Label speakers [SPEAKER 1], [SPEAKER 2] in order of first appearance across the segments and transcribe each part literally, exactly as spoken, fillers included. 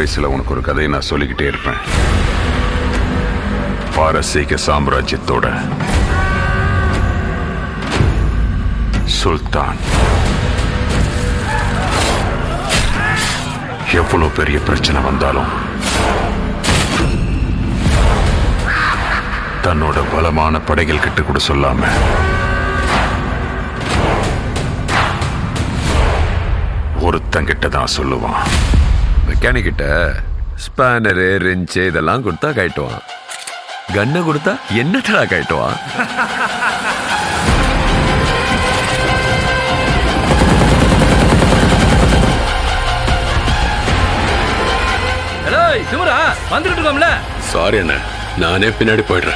[SPEAKER 1] வயசுல உனக்கு ஒரு கதையை நான் சொல்லிக்கிட்டே இருப்பேன். பாரசீக சாம்ராஜ்யத்தோட சுல்தான் எவ்வளவு பெரிய பிரச்சனை வந்தாலும் தன்னோட பலமான படைகள் கிட்ட கூட சொல்லாம ஒருத்தங்கிட்ட தான் சொல்லுவான்.
[SPEAKER 2] மெக்கானிக் கிட்ட ஸ்பேனரு ரெஞ்சு இதெல்லாம் கொடுத்தா கட்டுவான். கண்ணை கொடுத்தா என்னடா கட்டுவான்?
[SPEAKER 3] ஹலோ சிவரா, வந்துட்டு இருக்கோம்ல.
[SPEAKER 4] சாரி அண்ணா, நானே பின்னாடி போயிடுறேன்.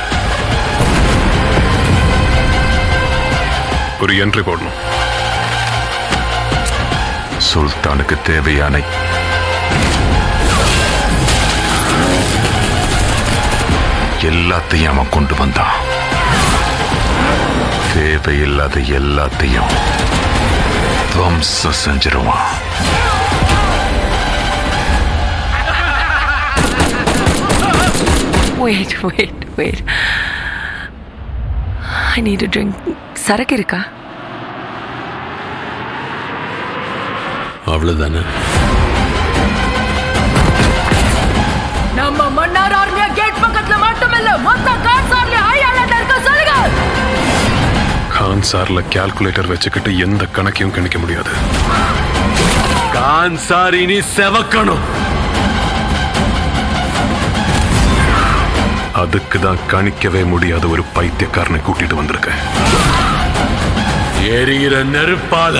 [SPEAKER 5] ஒரு என்ட்ரி போடணும்.
[SPEAKER 1] சுல்தானுக்கு தேவையான எல்லாத்தையும் அவன் கொண்டு வந்தான். தேவையில்லாத எல்லாத்தையும் துவம்சம் செஞ்சிருவான்.
[SPEAKER 6] Wait, wait, wait. I need a drink. சரக்கு இருக்கா?
[SPEAKER 4] அவ்வளவுதானே?
[SPEAKER 6] நம்ம மன்னார் ஆர்மியா கேட் பக்கத்துல மட்டுமில்ல, மொத்த கான்சார்ல ஹை அலர்ட் இருக்க சொல்லுங்க.
[SPEAKER 5] கான்சார்ல கால்குலேட்டர் வச்சுக்கிட்டு எந்த கணக்கையும் கணிக்க முடியாது.
[SPEAKER 4] கான்சார் இனி செவக்கணும்.
[SPEAKER 5] அதுக்கு தான் கணிக்கவே முடியாத ஒரு பைத்தியக்காரனை கூட்டிட்டு வந்திருக்கேன்.
[SPEAKER 4] எரிகிற நெருப்பால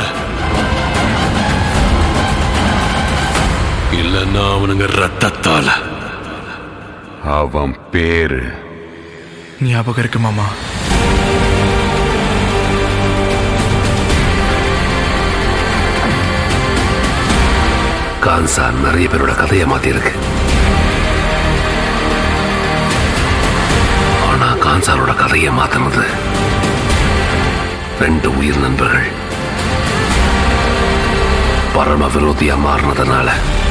[SPEAKER 4] இல்லன்னா அவனுங்க ரத்தத்தால.
[SPEAKER 1] அவன் பேரு
[SPEAKER 7] ஞாபகம் இருக்கு மாமா.
[SPEAKER 4] கான்சார் நிறைய பேரோட கதையை மாத்தி இருக்கு. ஆனா கான்சாரோட கதையை மாத்தினது ரெண்டு உயிர் நண்பர்கள் பரம விரோதியா மாறினதுனால.